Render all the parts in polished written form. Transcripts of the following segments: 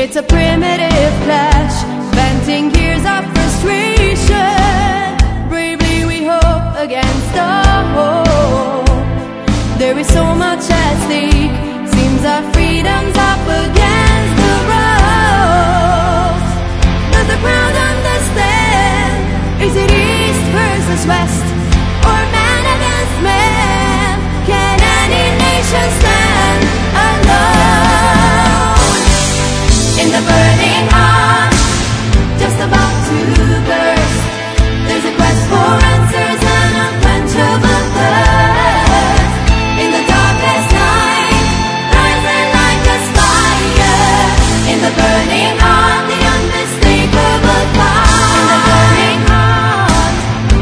It's a primitive clash, venting years of frustration. Bravely we hope against all hope. There is so much at stake, seems our freedom's up against the ropes. Does the crowd understand? Is it east versus west, or man against man? Can any nation stand alone? In the burning heart, just about to burst, there's a quest for answers and unquenchable thirst. In the darkest night, rising like a fire. In the burning heart, the unmistakable fire. In the burning heart.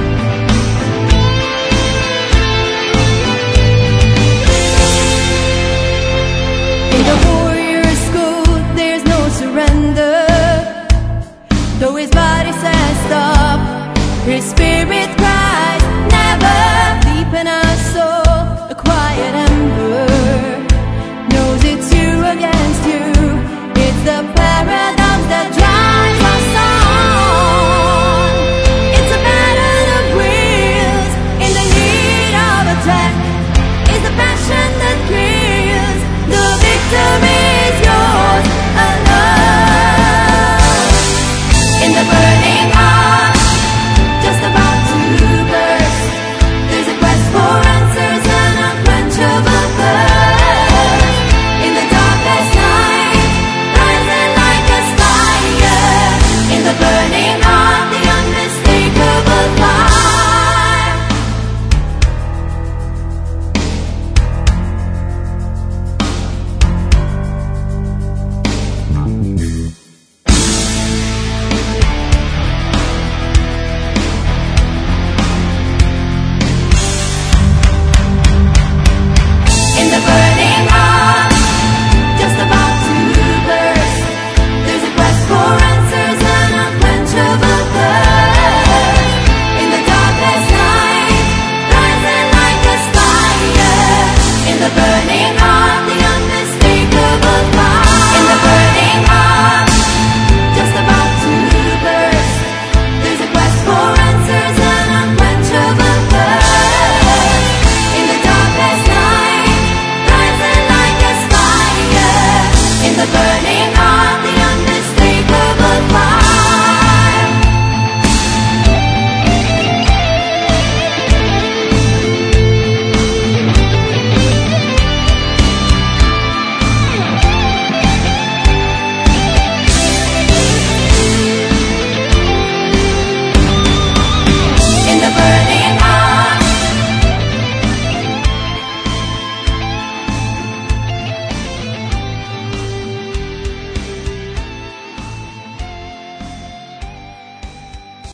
In the warrior school, there's no surrender. Though his body says stop, his spirit cries never. Deep in our soul, a quiet ember knows it's you against you. It's the